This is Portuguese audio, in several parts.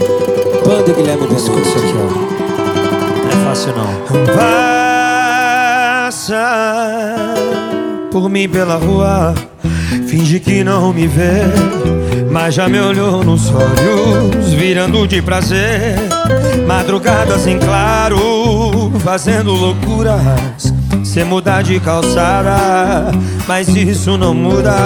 Banda Guilherme Benuto. Escuta isso aqui, ó. Não é fácil não. Passa por mim pela rua, finge que não me vê, mas já me olhou nos olhos, virando de prazer. Madrugadas em claro, fazendo loucuras, sem mudar de calçada, mas isso não muda.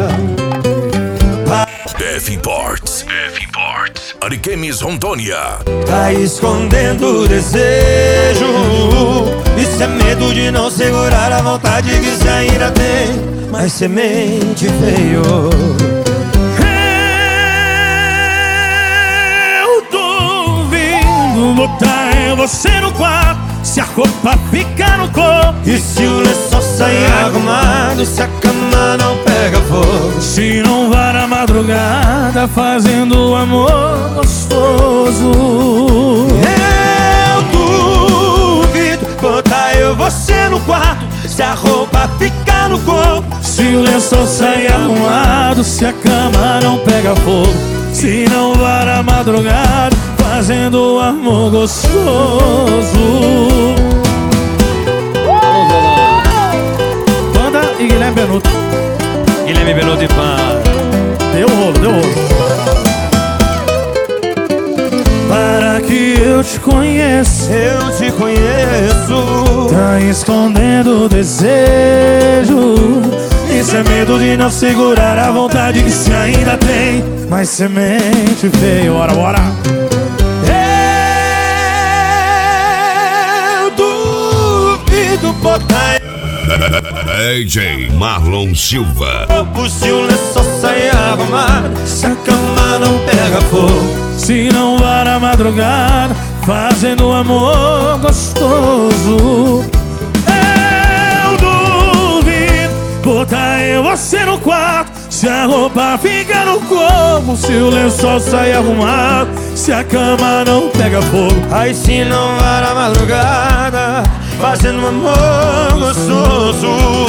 F Imports, Ariquemes, Rondônia. Tá escondendo o desejo, isso é medo de não segurar a vontade que você ainda tem, mas semente veio. Eu duvido botar você no quarto, se a roupa ficar no corpo, E se o lençol sair arrumado, se a cama não pega fogo, se não vai na madrugada fazendo amor gostoso. eu duvido botar você no quarto, se a roupa ficar no corpo, Se o lençol sair arrumado, se a cama não pega fogo, se não vai na madrugada fazendo amor gostoso. Banda e Guilherme Benuto. Guilherme Benuto e Pan. Deu rolo, deu rolo. Para que eu te conheça, eu te conheço. tá escondendo o desejo. Isso é medo de não segurar a vontade que se ainda tem, mas semente veio, bora, bora. Eu duvido botar DJ Marlon Silva. se o lençol sair arrumado, se a cama não pega fogo, Se não vai na madrugada fazendo amor gostoso. Eu duvido botar você no quarto, se a roupa fica no corpo, se o lençol sai arrumado, se a cama não pega fogo. aí se não vai na madrugada fazendo amor gostoso.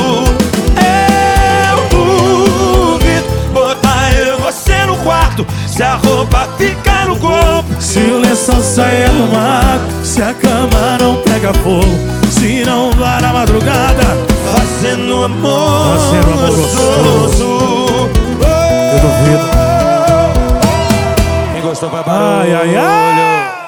Eu duvido botar você no quarto, se a roupa ficar no corpo, Se o lençol sai arrumado, se a cama não pega fogo, se não vai na madrugada fazendo amor gostoso. eu duvido. Quem gostou vai Ai, ai, ai.